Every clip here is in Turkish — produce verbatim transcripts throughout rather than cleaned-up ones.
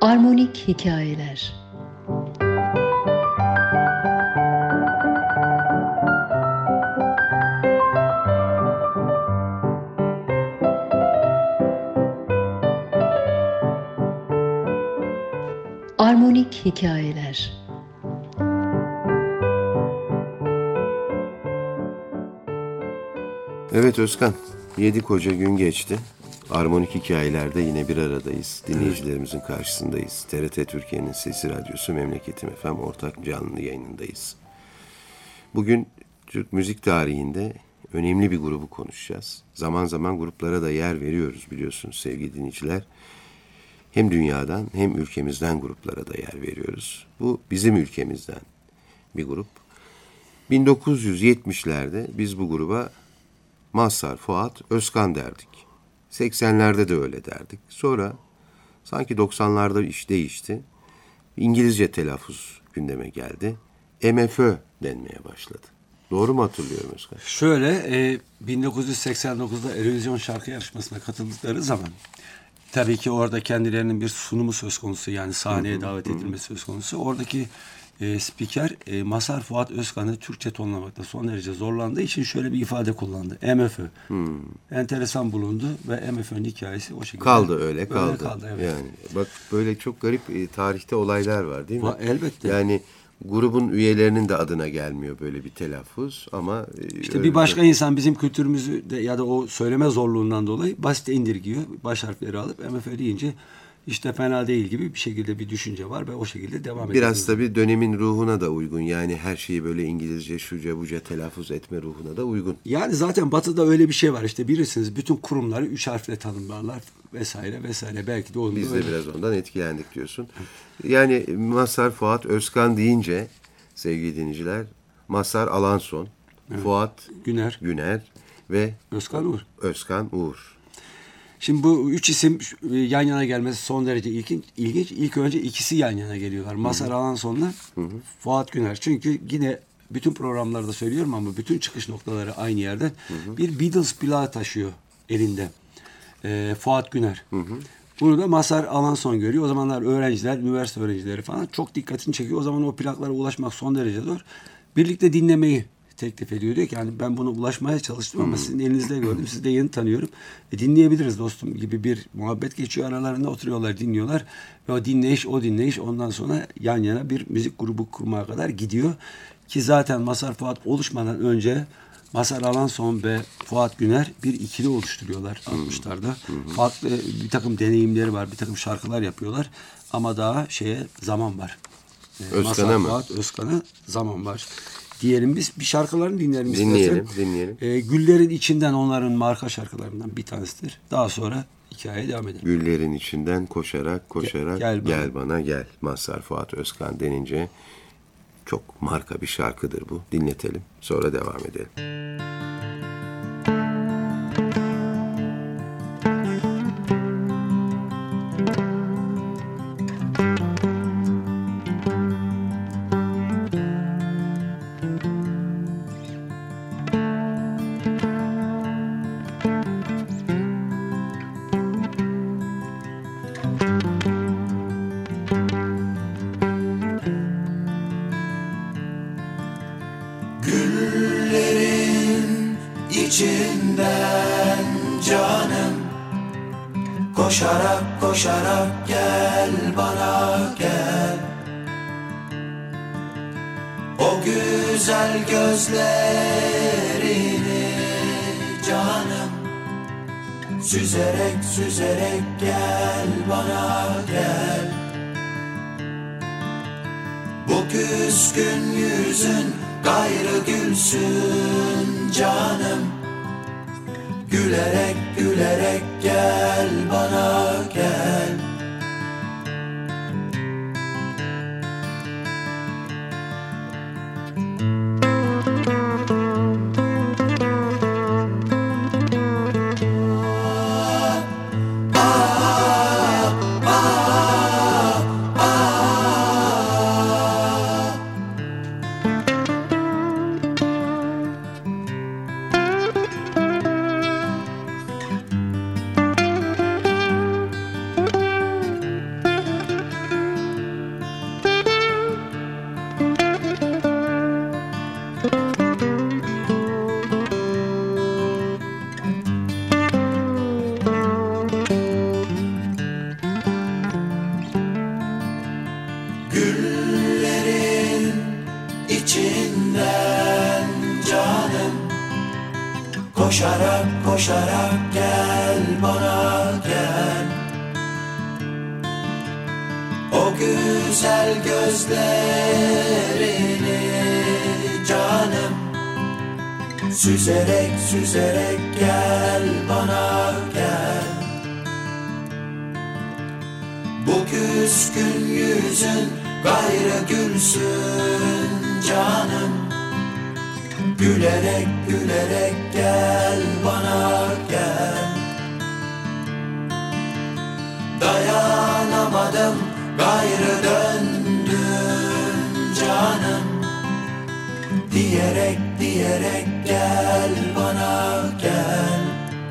Armonik Hikayeler. Armonik Hikayeler. Evet Özkan, yedi koca gün geçti. Armonik Hikayeler'de yine bir aradayız. Dinleyicilerimizin karşısındayız. T R T Türkiye'nin Sesi Radyosu Memleketim F M ortak canlı yayınındayız. Bugün Türk müzik tarihinde önemli bir grubu konuşacağız. Zaman zaman gruplara da yer veriyoruz biliyorsunuz sevgili dinleyiciler. Hem dünyadan hem ülkemizden gruplara da yer veriyoruz. Bu bizim ülkemizden bir grup. bin dokuz yüz yetmişlerde biz bu gruba Mazhar Fuat Özkan derdik. seksenlerde de öyle derdik. Sonra sanki doksanlarda iş değişti. İngilizce telaffuz gündeme geldi. M F Ö denmeye başladı. Doğru mu hatırlıyorum Özkan? Şöyle e, bin dokuz yüz seksen dokuzda Eurovision şarkı yarışmasına katıldıkları zaman tabii ki orada kendilerinin bir sunumu söz konusu, yani sahneye davet edilmesi söz konusu. Oradaki e, spiker e, Mazhar Fuat Özkan'ı Türkçe tonlamakta son derece zorlandığı için şöyle bir ifade kullandı. M F Ö. Hmm. Enteresan bulundu ve M F Ö'nün hikayesi o şekilde. Kaldı öyle kaldı. Öyle kaldı evet. Yani bak böyle çok garip e, tarihte olaylar var değil mi? Va, elbette. Yani grubun üyelerinin de adına gelmiyor böyle bir telaffuz ama e, İşte bir başka de... insan bizim kültürümüzü de ya da o söyleme zorluğundan dolayı basit indirgiyor. Baş harfleri alıp M F Ö deyince işte fena değil gibi bir şekilde bir düşünce var ve o şekilde devam ediyor. Biraz tabii dönemin ruhuna da uygun. Yani her şeyi böyle İngilizce şuca buca telaffuz etme ruhuna da uygun. Yani zaten Batı'da öyle bir şey var. İşte bilirsiniz bütün kurumları üç harfle tanımlarlar vesaire vesaire. Belki de o Biz de öyle. biraz ondan etkilendik diyorsun. Yani Mazhar Fuat Özkan deyince sevgili dinleyiciler Mazhar Alanson, evet. Fuat Güner, Güner ve Özkan Uğur. Özkan Uğur. Şimdi bu üç isim yan yana gelmesi son derece ilginç. ilginç. İlk önce ikisi yan yana geliyorlar. Mazhar Alanson'la Fuat Güner. Çünkü yine bütün programlarda söylüyorum ama bütün çıkış noktaları aynı yerden. Hı hı. Bir Beatles plağı taşıyor elinde. Ee, Fuat Güner. Hı hı. Bunu da Mazhar Alanson görüyor. O zamanlar öğrenciler, üniversite öğrencileri falan çok dikkatini çekiyor. O zaman o plaklara ulaşmak son derece zor. Birlikte dinlemeyi teklif ediyor. Diyor ki yani ben buna ulaşmaya çalıştım ama sizin elinizde gördüm. Sizi de yeni tanıyorum. E, dinleyebiliriz dostum gibi bir muhabbet geçiyor. Aralarında oturuyorlar, dinliyorlar. Ve o dinleyiş, o dinleyiş ondan sonra yan yana bir müzik grubu kurmaya kadar gidiyor. Ki zaten Mazhar Fuat oluşmadan önce Mazhar Alanson ve Fuat Güner bir ikili oluşturuyorlar altmışlarda. Farklı bir takım deneyimleri var. Bir takım şarkılar yapıyorlar. Ama daha şeye zaman var. E, Özkan'a mı? Fuat Özkan'a zaman var. Diyelim biz bir şarkılarını dinleyelim dinleyelim, istersen. Dinleyelim, ee, Güllerin içinden onların marka şarkılarından bir tanesidir. Daha sonra hikayeye devam edelim. Güllerin içinden koşarak koşarak gel, gel, bana. gel bana gel. Mazhar Fuat Özkan denince çok marka bir şarkıdır bu. Dinletelim, sonra devam edelim. İçinden canım koşarak koşarak gel bana gel. O güzel gözlerini canım süzerek süzerek gel bana gel. Bu küskün yüzün gayrı gülsün canım. Gülerek gülerek gel bana gel. Koşarak koşarak gel bana gel. O güzel gözlerini canım, süzerek süzerek gel bana gel. Bu küskün yüzün gayrı gülsün canım, gülerek gülerek gel bana gel. Dayanamadım gayrı döndüm canım, diyerek diyerek gel bana gel.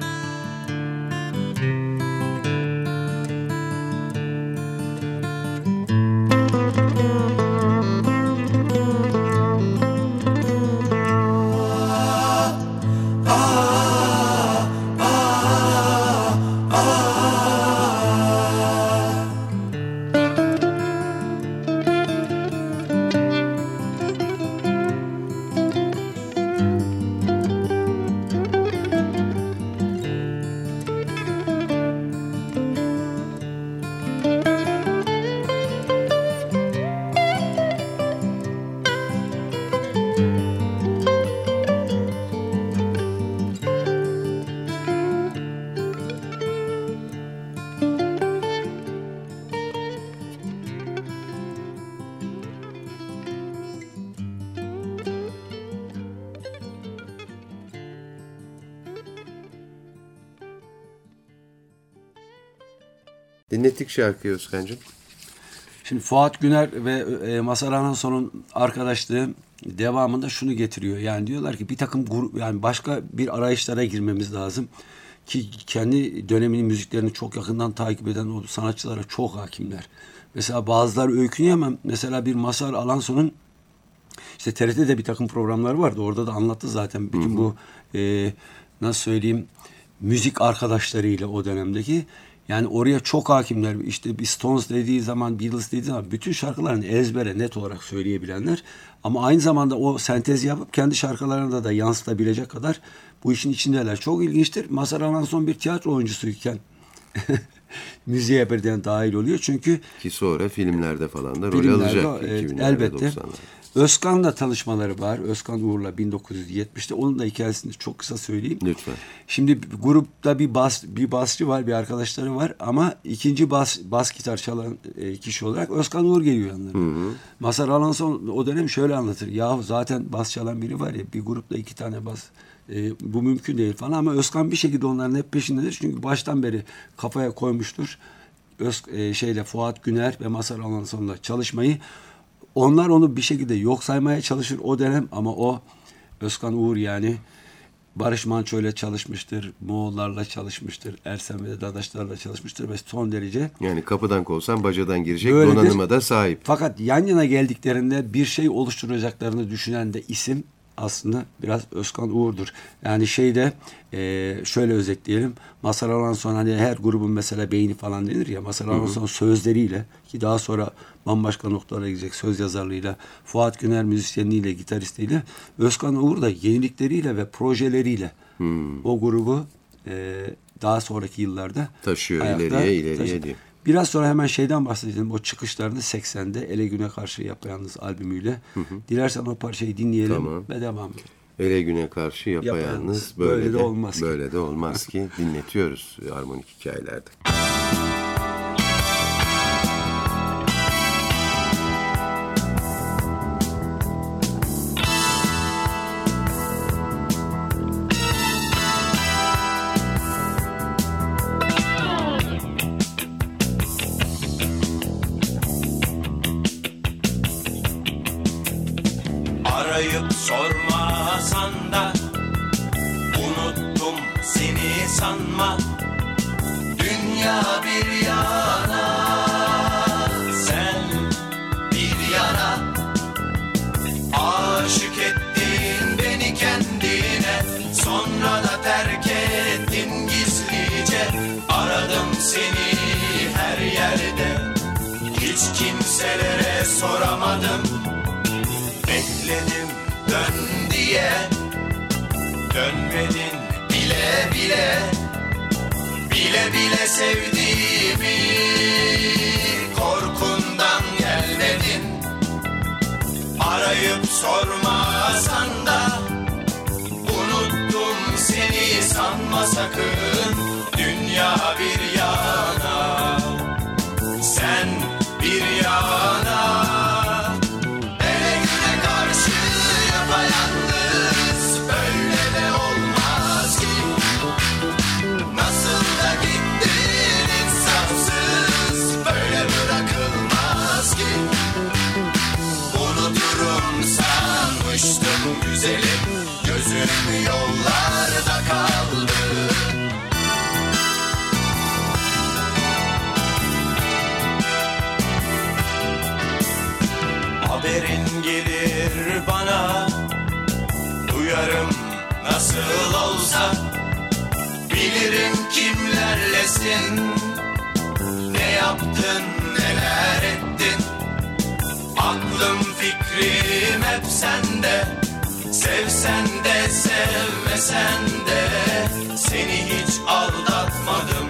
Dinlettik şarkıyı Özkan'cığım. Şimdi Fuat Güner ve e, Mazhar Alanson'un arkadaşlığı devamında şunu getiriyor. Yani diyorlar ki bir takım grup, yani başka bir arayışlara girmemiz lazım. Ki kendi döneminin müziklerini çok yakından takip eden o sanatçılara çok hakimler. Mesela bazıları öykünüyor ama mesela bir Mazhar Alanson'un işte T R T'de bir takım programları vardı. Orada da anlattı zaten bütün hı hı. bu e, nasıl söyleyeyim müzik arkadaşlarıyla o dönemdeki. Yani oraya çok hakimler. İşte bir Stones dediği zaman, Beatles dediği zaman bütün şarkılarını ezbere net olarak söyleyebilenler. Ama aynı zamanda o sentez yapıp kendi şarkılarına da yansıtabilecek kadar bu işin içindeler. Çok ilginçtir. Mazhar Alanson bir tiyatro oyuncusuyken müziğe birden dahil oluyor. Çünkü ki sonra filmlerde falan da rol alacak. Evet, elbette. doksanlarda. Özkan'la tanışmaları var. Özkan Uğur'la bin dokuz yüz yetmişte. Onun da hikayesini çok kısa söyleyeyim. Lütfen. Şimdi grupta bir bas bir basçı var, bir arkadaşları var ama ikinci bas bas gitar çalan e, kişi olarak Özkan Uğur geliyor yanlarına. Mazhar Alanson o dönem şöyle anlatır. Yahu zaten bas çalan biri var ya, bir grupta iki tane bas. E, bu mümkün değil falan ama Özkan bir şekilde onların hep peşindedir. Çünkü baştan beri kafaya koymuştur. Öz, e, şeyle Fuat Güner ve Mazhar Alanson'la çalışmayı. Onlar onu bir şekilde yok saymaya çalışır o dönem ama o Özkan Uğur yani Barış Manço ile çalışmıştır, Moğollarla çalışmıştır, Ersen ve Dadaşlarla çalışmıştır ve son derece yani kapıdan kovsan bacadan girecek böyledir. Donanıma da sahip. Fakat yan yana geldiklerinde bir şey oluşturacaklarını düşünen de isim aslında biraz Özkan Uğur'dur. Yani şeyde e, şöyle özetleyelim. Mazhar Alanson hani her grubun mesela beyni falan denir ya. Mazhar Alanson sözleriyle ki daha sonra bambaşka noktalara gidecek söz yazarlığıyla, Fuat Güner müzisyenliğiyle, gitaristiyle, Özkan Uğur da yenilikleriyle ve projeleriyle hmm. o grubu e, daha sonraki yıllarda taşıyor ileriye ileriye diye. Biraz sonra hemen şeyden bahsedelim. O çıkışlarını seksende Ele Güne Karşı Yapayalnız albümüyle. Hı hı. Dilersen o parçayı dinleyelim tamam. ve devam edelim. Ele Güne Karşı Yapayalnız. Böyle, böyle de, de olmaz ki. Böyle de olmaz ki. Dinletiyoruz Armonik Hikayelerde. Arayıp sormasan da unuttum seni sanma. Dünya bir yana, sen bir yana. Aşık ettin beni kendine, sonra da terk ettin gizlice. Aradım seni her yerde, hiç kimselere soramadım. Bekledim dön diye, dönmedin Bile bile, bile bile sevdiğimi, korkundan gelmedin. Arayıp sormasan da unuttum seni, sanma sakın. Dünya bir yana, sen bir yana. Ele güne karşı yapayalnız, böyle de olmaz ki. Nasıl da gittin insafsız, böyle bırakılmaz ki. Unuturum sanmıştım güzelim, gözüm yollarda kaldı. Haberin gelir bana, duyarım nasıl olsa. Bilirim kimlerlesin, ne yaptın neler ettin. Aklım fikrim hep sende, sevsen de sevmesen de. Seni hiç aldatmadım,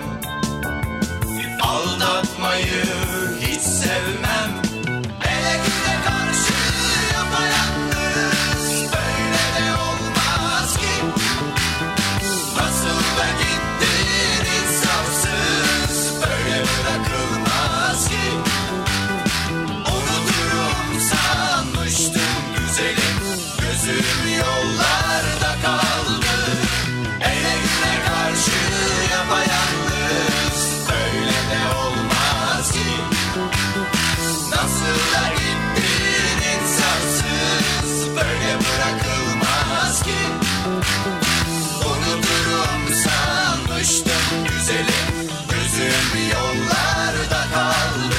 aldatmayı hiç sevmem. Ele güne karşı yapayalnız, böyle de olmaz ki. Nasıl da gittin insafsız, böyle bırakılmaz ki. Unuturum sanmıştım güzelim, gözüm yollarda kaldı. Ele güne karşı yapayalnız, böyle de olmaz ki. Nasıl da gittin insafsız, böyle bırakılmaz ki. Unuturum sanmıştım güzelim, gözüm yollarda kaldı.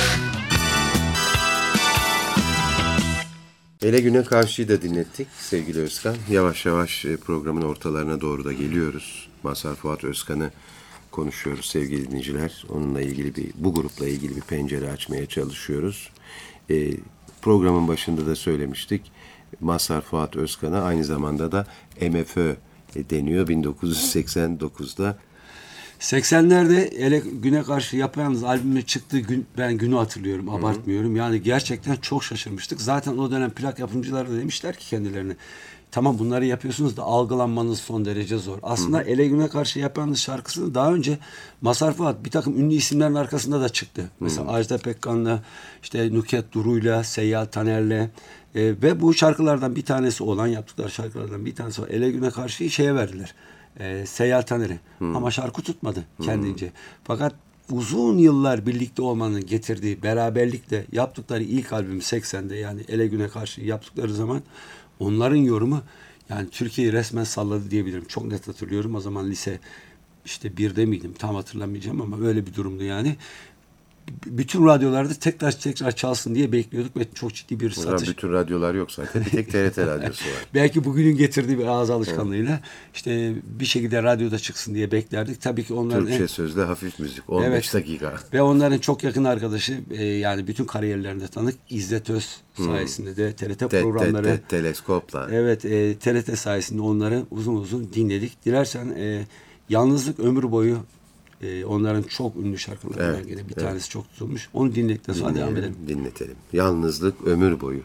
Ele güne karşıyı da dinlettik sevgili Özkan. Yavaş yavaş programın ortalarına doğru da geliyoruz. Mazhar Fuat Özkan'ı konuşuyoruz sevgili dinleyiciler. Onunla ilgili bir, bu grupla ilgili bir pencere açmaya çalışıyoruz. E, programın başında da söylemiştik. Mazhar Fuat Özkan'a aynı zamanda da M F Ö deniyor bin dokuz yüz seksen dokuzda. seksenlerde Ele Güne Karşı Yapayalnız albümü çıktığı gün, ben günü hatırlıyorum, abartmıyorum. Yani gerçekten çok şaşırmıştık. Zaten o dönem plak yapımcıları da demişler ki kendilerine, tamam bunları yapıyorsunuz da algılanmanız son derece zor. Aslında Hı. Ele Güne Karşı Yapayalnız şarkısını daha önce Mazhar Fuat bir takım ünlü isimlerin arkasında da çıktı. Hı. Mesela Ajda Pekkan'la, işte Nükhet Duru'yla, Seyyal Taner'le. Ee, ve bu şarkılardan bir tanesi olan, yaptıkları şarkılardan bir tanesi olan Ele Güne Karşı'yı şeye verdiler. E, Seyyal Taner'e. Hmm. Ama şarkı tutmadı kendince. Hmm. Fakat uzun yıllar birlikte olmanın getirdiği beraberlikle yaptıkları ilk albüm seksende, yani Ele Güne Karşı yaptıkları zaman onların yorumu yani Türkiye'yi resmen salladı diyebilirim. Çok net hatırlıyorum. O zaman lise işte birde miydim? Tam hatırlamayacağım ama öyle bir durumdu yani. Bütün radyolarda tekrar tekrar çalsın diye bekliyorduk ve çok ciddi bir satış. O zaman bütün radyolar yok zaten. Bir tek T R T radyosu var. Belki bugünün getirdiği bir ağız alışkanlığıyla işte bir şekilde radyoda çıksın diye beklerdik. Tabii ki onların Türkçe en... sözde hafif müzik. on beş evet, dakika. Ve onların çok yakın arkadaşı e, yani bütün kariyerlerinde tanık İzzet Öz sayesinde de T R T te, programları. Te, te, teleskopla. Evet, e, T R T sayesinde onları uzun uzun dinledik. Dilersen e, Yalnızlık Ömür Boyu Ee, onların çok ünlü şarkılarından evet, gene bir evet. tanesi çok tutulmuş. Onu dinledikten sonra devam edelim. Dinletelim. Yalnızlık Ömür Boyu.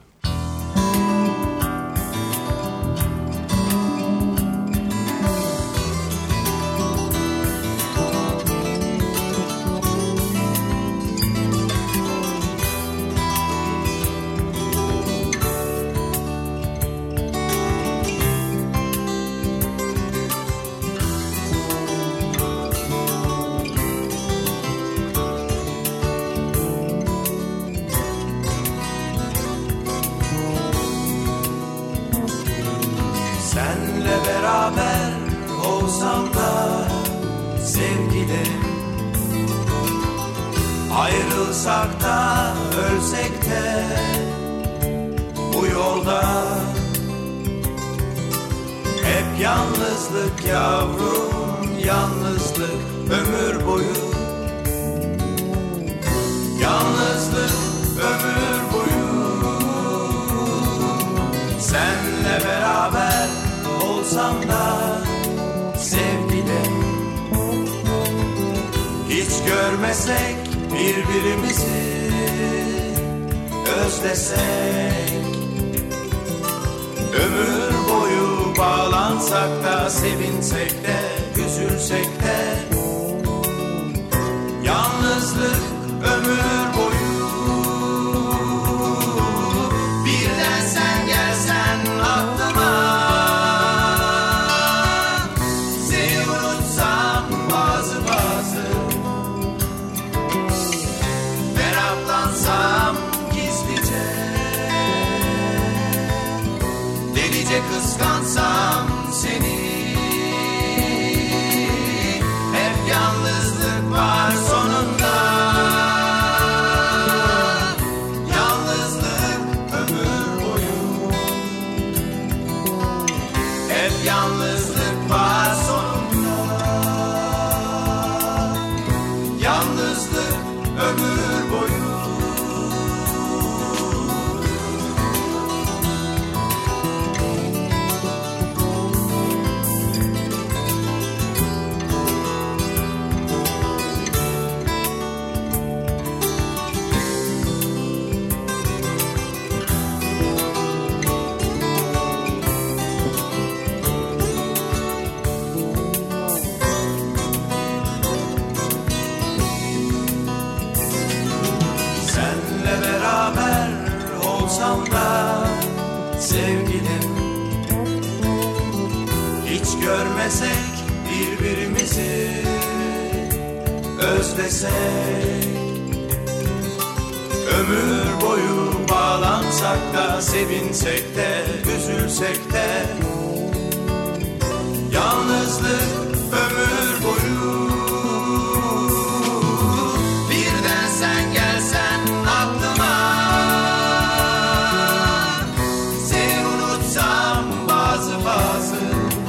Senle beraber olsam da sevgilim, ayrılsak da ölsek de bu yolda hep yalnızlık yavrum, yalnızlık ömür boyu, yalnızlık ömür boyu. Senle beraber olsam da sevgilim, görmesek birbirimizi, özlesek, ömür boyu bağlansak da, sevinsek de, üzülsek de, yalnızlık ömür boyu. Birden sen gelsen aklıma, seni unutsam bazı bazı, meraklansam gizlice, delice kıskansam seni. Hep yalnızlık var sonunda, yalnızlık ömür boyu. Hep yalnızlık var sonunda, yalnızlık ömür boyu. Senle beraber olsam da sevgilim, hiç görmesek birbirimizi, özlesek, ömür boyu bağlansak da, sevinsek de, üzülsek de, yalnızlık ömür boyu. Birden sen gelsen aklıma, seni unutsam bazı bazı,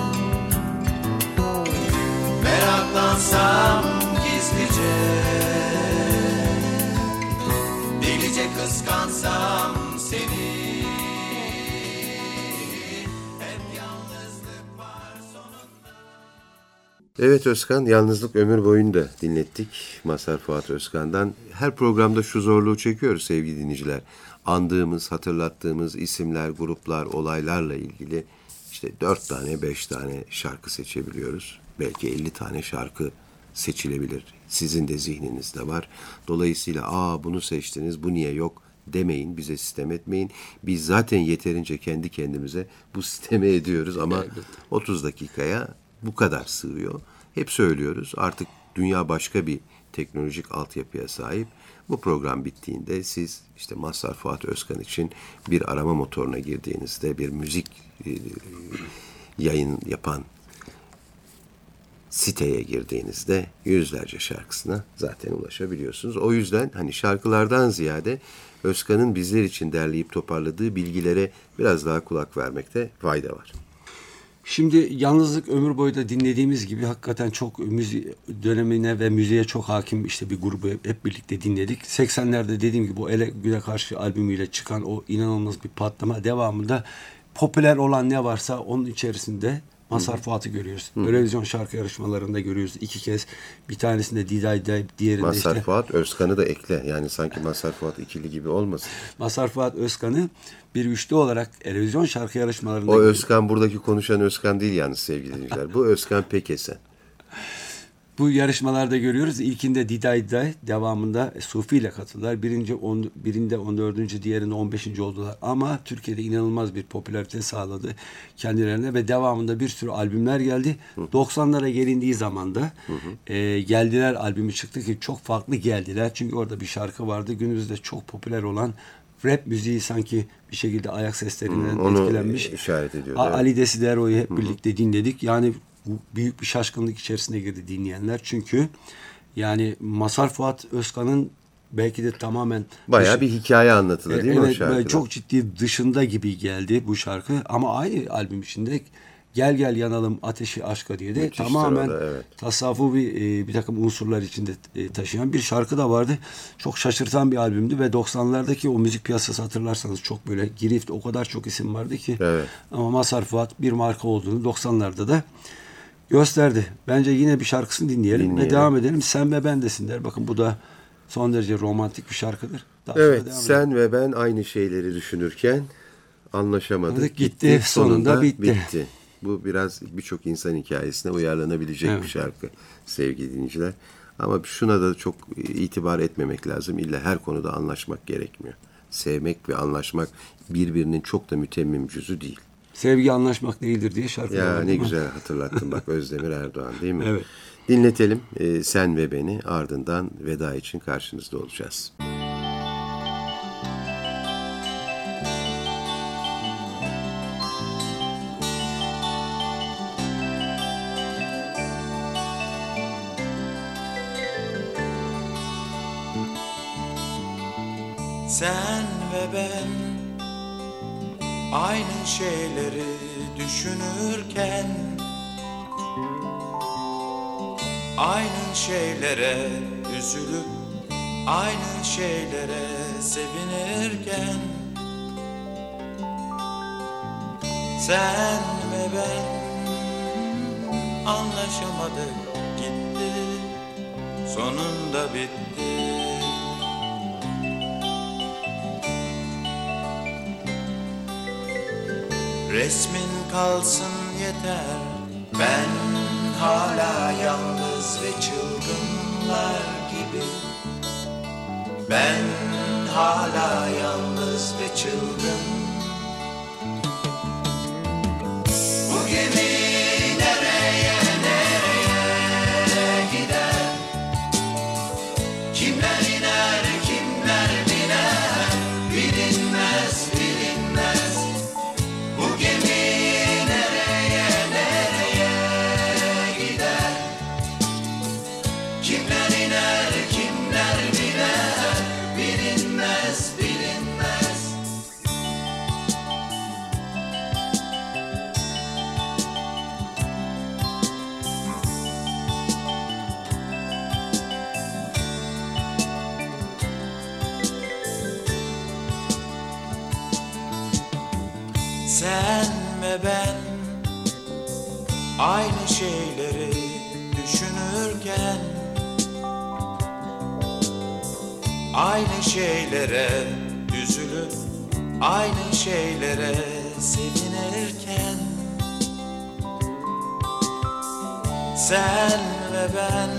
meraklansam gizlice, delice kıskansam seni. Hep yalnızlık var sonunda. Evet Özkan, Yalnızlık Ömür Boyu'nu da dinlettik Mazhar Fuat Özkan'dan. Her programda şu zorluğu çekiyoruz sevgili dinleyiciler. Andığımız, hatırlattığımız isimler, gruplar, olaylarla ilgili işte dört tane, beş tane şarkı seçebiliyoruz. Belki elli tane şarkı seçilebilir. Sizin de zihninizde var. Dolayısıyla aa bunu seçtiniz, bu niye yok demeyin, bize sistem etmeyin. Biz zaten yeterince kendi kendimize bu sistemi ediyoruz ama otuz dakikaya bu kadar sığıyor. Hep söylüyoruz, artık dünya başka bir teknolojik altyapıya sahip. Bu program bittiğinde siz işte Mazhar Fuat Özkan için bir arama motoruna girdiğinizde, bir müzik e, yayın yapan siteye girdiğinizde yüzlerce şarkısına zaten ulaşabiliyorsunuz. O yüzden hani şarkılardan ziyade Özkan'ın bizler için derleyip toparladığı bilgilere biraz daha kulak vermekte fayda var. Şimdi Yalnızlık Ömür Boyu da dinlediğimiz gibi hakikaten çok müzik dönemine ve müziğe çok hakim işte bir grubu hep birlikte dinledik. seksenlerde dediğim gibi o Ele Güne Karşı albümüyle çıkan o inanılmaz bir patlama devamında popüler olan ne varsa onun içerisinde Mazhar Fuat'ı görüyoruz. Hı. Eurovision şarkı yarışmalarında görüyoruz iki kez. Bir tanesinde Diday Day, diğerinde Mazhar işte. Fuat Özkan'ı da ekle. Yani sanki Mazhar Fuat ikili gibi olmasın. Mazhar Fuat Özkan'ı bir üçlü olarak Eurovision şarkı yarışmalarında. O Özkan buradaki konuşan Özkan değil yalnız sevgili dinleyiciler. Bu Özkan Pekesen. Bu yarışmalarda görüyoruz. İlkinde Diday Day, devamında Sufi ile katıldılar. Birinci on, birinde on dördüncü, diğerinde on beşinci oldular. Ama Türkiye'de inanılmaz bir popülarite sağladı kendilerine ve devamında bir sürü albümler geldi. Hı. doksanlara gelindiği zaman da hı hı. E, Geldiler albümü çıktı ki çok farklı geldiler. Çünkü orada bir şarkı vardı. Günümüzde çok popüler olan rap müziği sanki bir şekilde ayak seslerinden hmm, onu etkilenmiş. işaret ediyordu. A- Ali Desidero'yu hep hı-hı. birlikte dinledik. Yani büyük bir şaşkınlık içerisine girdi dinleyenler. Çünkü yani Mazhar Fuat Özkan'ın belki de tamamen bayağı dışı, bir hikaye anlatılı değil e, mi evet, o şarkıda? Çok ciddi dışında gibi geldi bu şarkı. Ama aynı albüm içinde Gel Gel Yanalım Ateşi Aşka diye de müthiştir tamamen da, evet. tasavvufi bir, bir takım unsurlar içinde taşıyan bir şarkı da vardı. Çok şaşırtan bir albümdü ve doksanlardaki o müzik piyasası hatırlarsanız çok böyle girift, o kadar çok isim vardı ki. Evet. Ama Mazhar Fuat bir marka olduğunu doksanlarda da Gösterdi. Bence yine bir şarkısını dinleyelim, Dinleyelim. ve devam edelim. Sen ve ben desin der. Bakın bu da son derece romantik bir şarkıdır. Daha sonra Evet, devam sen ve ben aynı şeyleri düşünürken anlaşamadık. Anladık, gitti, sonunda bitti. Bu biraz birçok insan hikayesine uyarlanabilecek Evet. bir şarkı sevgili dinleyiciler. Ama şuna da çok itibar etmemek lazım. İlla her konuda anlaşmak gerekmiyor. Sevmek ve anlaşmak birbirinin çok da mütemmim cüzü değil. Sevgi anlaşmak değildir diye şarkı Ya var, ne değil mi? güzel hatırlattın bak, Özdemir Erdoğan değil mi? Evet. Dinletelim e, Sen ve Beni, ardından veda için karşınızda olacağız. Sen ve ben aynı şeyleri düşünürken, aynı şeylere üzülüp aynı şeylere sevinirken, sen ve ben anlaşamadık, gitti, sonunda bitti. Resmin kalsın yeter, ben hala yalnız ve çılgınlar gibi. Ben hala yalnız ve çılgın. Bu gemi nereye nereye gider? Kimler iner kimler biner? Bilinmez bilinmez. Bu gemi nereye nereye gider? Kimler iner kimler biner? Bilinmez bilinmez. Sen ve ben aynı şeyleri düşünürken, aynı şeylere üzülüp aynı şeylere sevinirken, sen ve ben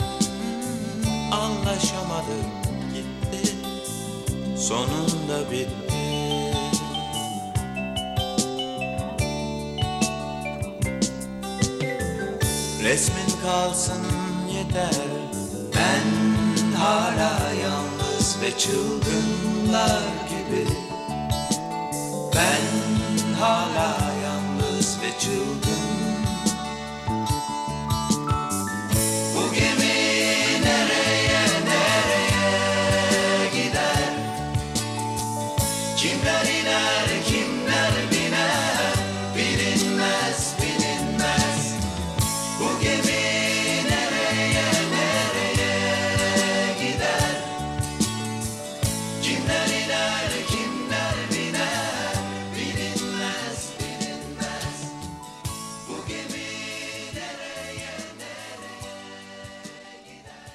anlaşamadık, gitti, sonunda bitti. Resmin kalsın yeter, ben hala yalnız ve çılgınlar gibi. Ben hala yalnız ve çılgın. Bu gemi nereye nereye gider? Kimler iner kimler biner? Bilinmez bilinmez. Bu gemi nereye nereye gider? Kimler iner kimler biner? Bilinmez bilinmez. Bu gemi nereye nereye gider?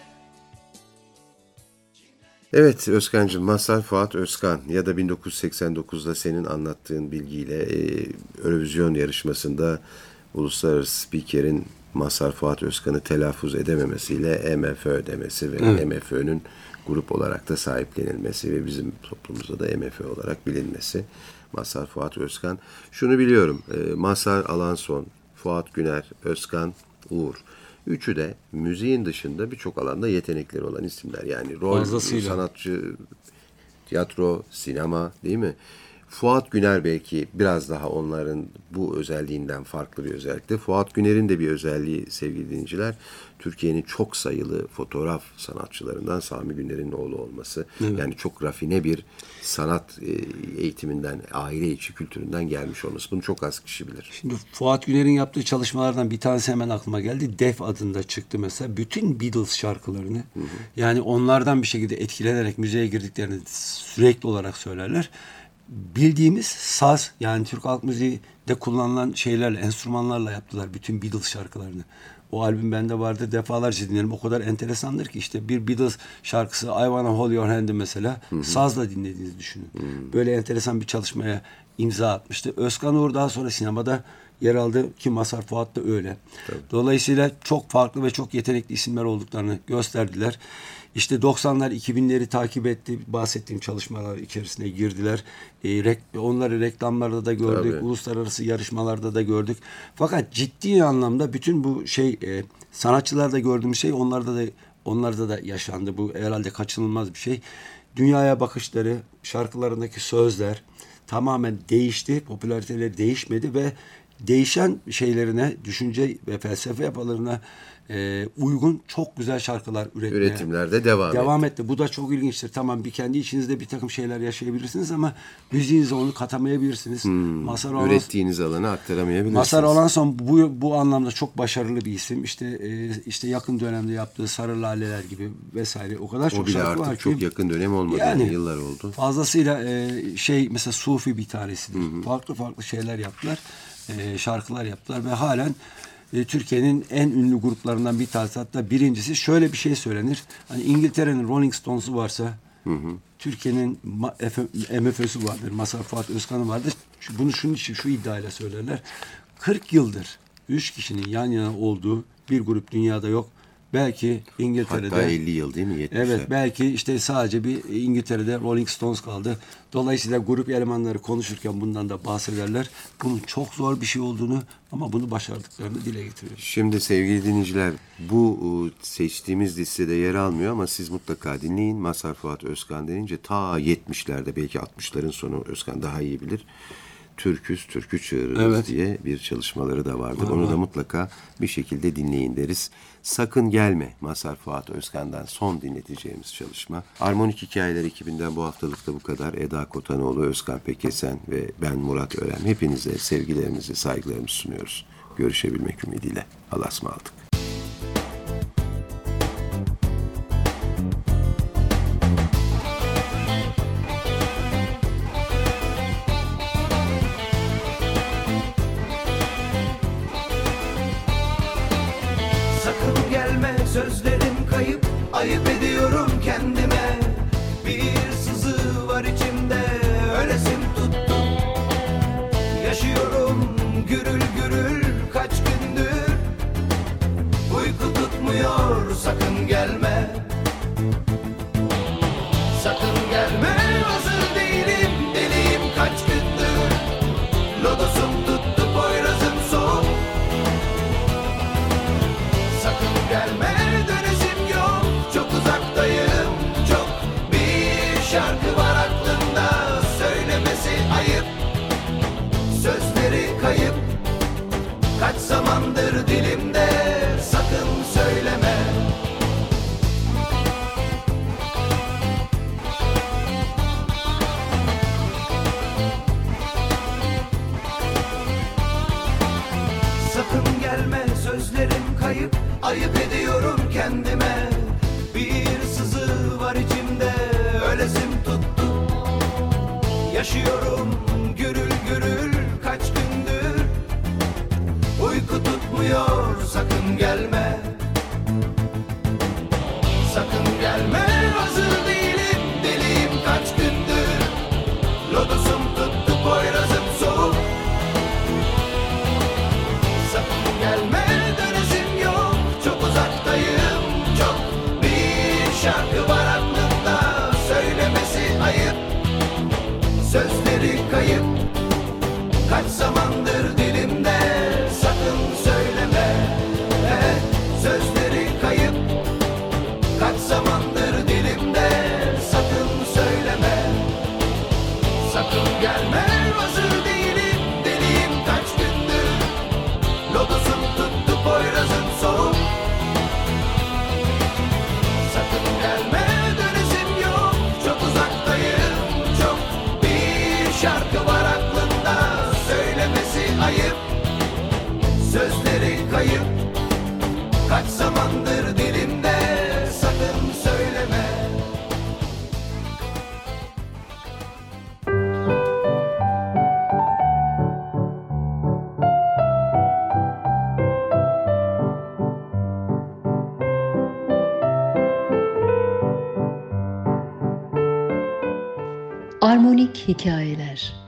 Evet Özkan'cığım, Mazhar Fuat Özkan ya da bin dokuz yüz seksen dokuzda senin anlattığın bilgiyle e, Eurovision yarışmasında uluslararası spikerin Mazhar Fuat Özkan'ı telaffuz edememesiyle M F Ö demesi ve Evet. M F Ö'nün grup olarak da sahiplenilmesi ve bizim toplumumuzda da M F Ö olarak bilinmesi. Mazhar Fuat Özkan. Şunu biliyorum, e, Mazhar Alanson, Fuat Güner, Özkan, Uğur. Üçü de müziğin dışında birçok alanda yetenekleri olan isimler. Yani rol, Fazlasıyla. sanatçı, tiyatro, sinema, değil mi? Fuat Güner belki biraz daha onların bu özelliğinden farklı bir özellikte. Fuat Güner'in de bir özelliği sevgili dinleyiciler, Türkiye'nin çok sayılı fotoğraf sanatçılarından Sami Güner'in oğlu olması. Evet. Yani çok rafine bir sanat e, eğitiminden, aile içi kültüründen gelmiş olması. Bunu çok az kişi bilir. Şimdi Fuat Güner'in yaptığı çalışmalardan bir tanesi hemen aklıma geldi. Def adında çıktı mesela. Bütün Beatles şarkılarını, hı hı. yani onlardan bir şekilde etkilenerek müziğe girdiklerini sürekli olarak söylerler. Bildiğimiz saz, yani Türk halk müziği de kullanılan şeylerle, enstrümanlarla yaptılar bütün Beatles şarkılarını. O albüm bende vardı, defalarca dinlerim. O kadar enteresandır ki işte bir Beatles şarkısı I Wanna Hold Your Hand'ı mesela hı hı. sazla dinlediğinizi düşünün. Hı. Böyle enteresan bir çalışmaya imza atmıştı. Özkan Uğur daha sonra sinemada yer aldı ki Mazhar Fuat da öyle. Tabii. Dolayısıyla çok farklı ve çok yetenekli isimler olduklarını gösterdiler. İşte doksanlar iki binleri takip etti. Bahsettiğim çalışmalar içerisine girdiler. E, rek- onları reklamlarda da gördük. Tabii. Uluslararası yarışmalarda da gördük. Fakat ciddi anlamda bütün bu şey e, sanatçılarda gördüğümüz şey onlarda da onlarda da yaşandı. Bu herhalde kaçınılmaz bir şey. Dünyaya bakışları, şarkılarındaki sözler tamamen değişti. Popülariteleri değişmedi ve değişen şeylerine, düşünce ve felsefe yapılarına e, uygun çok güzel şarkılar üretmeye üretimlerde devam, devam etti. etti. Bu da çok ilginçtir. Tamam, bir kendi içinizde bir takım şeyler yaşayabilirsiniz ama müziğinize onu katamayabilirsiniz. Hmm, Mazhar ürettiğiniz Alanson, alana aktaramayabilirsiniz. Mazhar Alanson bu bu anlamda çok başarılı bir isim. İşte e, işte yakın dönemde yaptığı Sarı Laleler gibi vesaire o kadar çok şarkı var ki. O bile artık çok yakın dönem olmadı. Yani, yıllar oldu. Fazlasıyla e, şey mesela Sufi bir tanesidir. Hı-hı. Farklı farklı şeyler yaptılar. E, şarkılar yaptılar ve halen e, Türkiye'nin en ünlü gruplarından bir tanesi, hatta birincisi. Şöyle bir şey söylenir. Hani İngiltere'nin Rolling Stones'u varsa hı hı. Türkiye'nin M F Ö'sü vardır. Mazhar Fuat Özkan'ı vardır. Şu, bunu şunun için şu iddiayla söylerler. kırk yıldır üç kişinin yan yana olduğu bir grup dünyada yok. Belki İngiltere'de. Hatta elli yıl değil mi? yetmişler. Evet, belki işte sadece bir İngiltere'de Rolling Stones kaldı. Dolayısıyla grup elemanları konuşurken bundan da bahsederler. Bunun çok zor bir şey olduğunu ama bunu başardıklarını dile getiriyor. Şimdi sevgili dinleyiciler, bu seçtiğimiz listede yer almıyor ama siz mutlaka dinleyin. Mazhar Fuat Özkan denince ta yetmişlerde, belki altmışların sonu, Özkan daha iyi bilir. Türküz, türkü çığırırız evet. diye bir çalışmaları da vardır. Aha. Onu da mutlaka bir şekilde dinleyin deriz. Sakın Gelme, Mazhar Fuat Özkan'dan son dinleteceğimiz çalışma. Armonik Hikayeler ekibinden bu haftalıkta bu kadar. Eda Kotanoğlu, Özkan Pekesen ve ben Murat Örem. Hepinize sevgilerimizi, saygılarımızı sunuyoruz. Görüşebilmek ümidiyle. Allah'a ısmarladık. Sözlerim kayıp, ayıp ediyorum kendime. Bir sızı var içimde, ölesim tuttu. Yaşıyorum gürül gürül kaç gündür. Uyku tutmuyor, sakın gelme. Sakın gelme, hazır değilim, deliyim kaç gündür. Lodosum tuttu, Poyraz'ım soğuk. Sakın gelme. Şarkı var aklımda, söylemesi ayıp. Sözleri kayıp, kaç zamandır dilimde. Sakın söyleme. Sakın gelme, sözlerim kayıp, ayıp ediyorum kendime. Bir sızı var içimde, ölesim tuttu. Yaşıyorum gürül gürül kaç gündür. Uyku tutmuyor, sakın gelme. Sakın gelme, hazır değilim, deliyim kaç gündür. Lodosum tuttu, Poyraz'ım soğuk. Sakın gelme, dönesim yok, çok uzaktayım çok. Bir şarkı var aklımda, söylemesi ayıp. Sözleri kayıp, kaç zamandır dilimde. Sakın söyleme. Evet, sözleri kayıp, kaç zamandır dilimde. Sakın söyleme. Sakın gelme, hazır değilim, deliyim kaç gündür. Lodosum tuttu, Poyraz'ım soğuk. Sakın gelme, dönesim yok, çok uzaktayım çok. Bir şarkı var aklımda, söylemesi ayıp. Sözleri kayıp, kaç zamandır dilimde. Sakın söyleme. Armonik hikayeler.